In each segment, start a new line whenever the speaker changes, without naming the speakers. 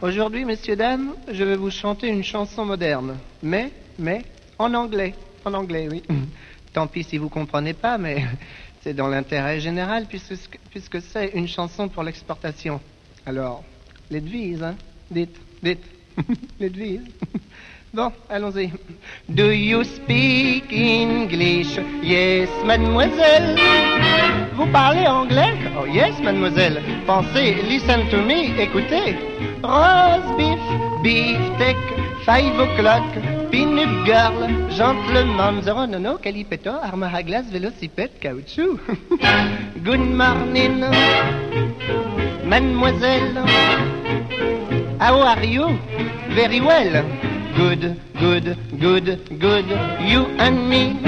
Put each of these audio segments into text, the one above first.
Aujourd'hui, messieurs, dames, je vais vous chanter une chanson moderne. Mais, en anglais. En anglais, oui. Tant pis si vous comprenez pas, mais c'est dans l'intérêt général puisque c'est une chanson pour l'exportation. Alors, les devises, hein. Dites. Les devises. Bon, allons-y. Do you speak English? Yes, mademoiselle. Vous parlez anglais? Oh, yes, mademoiselle. Pensez, listen to me, écoutez. Roast beef, beefsteak, 5 o'clock, peanut girl, gentleman, zero, nono, calipetto, arme à glace, vélocipède, caoutchouc. Good morning, mademoiselle. How are you? Very well. Good. You and me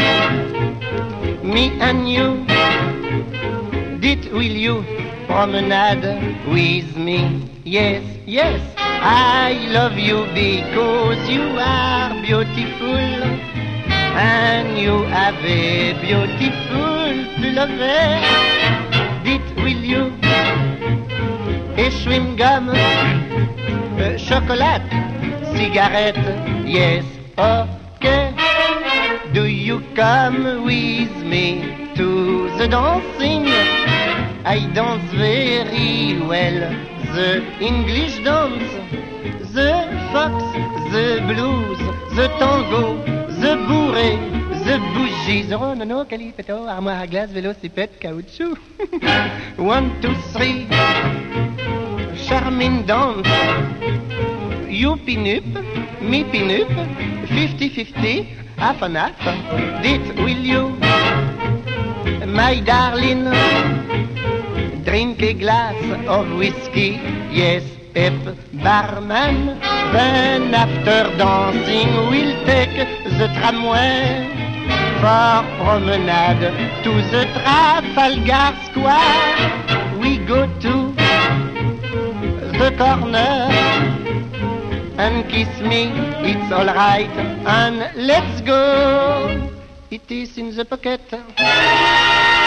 and you. Dit, will you promenade with me? Yes, I love you because you are beautiful and you have a beautiful pullover. Dit, will you? Et chewing gum, chocolat, cigarette, yes, okay. Do you come with me to the dancing? I dance very well, the English dance, the fox, the blues, the tango, the bourrée, the bougie, oh nono, calipetto, armoire à glace, vélocipède, caoutchouc. 1, 2, 3, charming dance. You pin-up, me pin-up, 50-50, half and half. Dit, will you, my darling, drink a glass of whiskey? Yes, Pep, barman. Then after dancing, we'll take the tramway for promenade to the Trafalgar Square. We go to the corner and kiss me, it's alright, and let's go. It is in the pocket.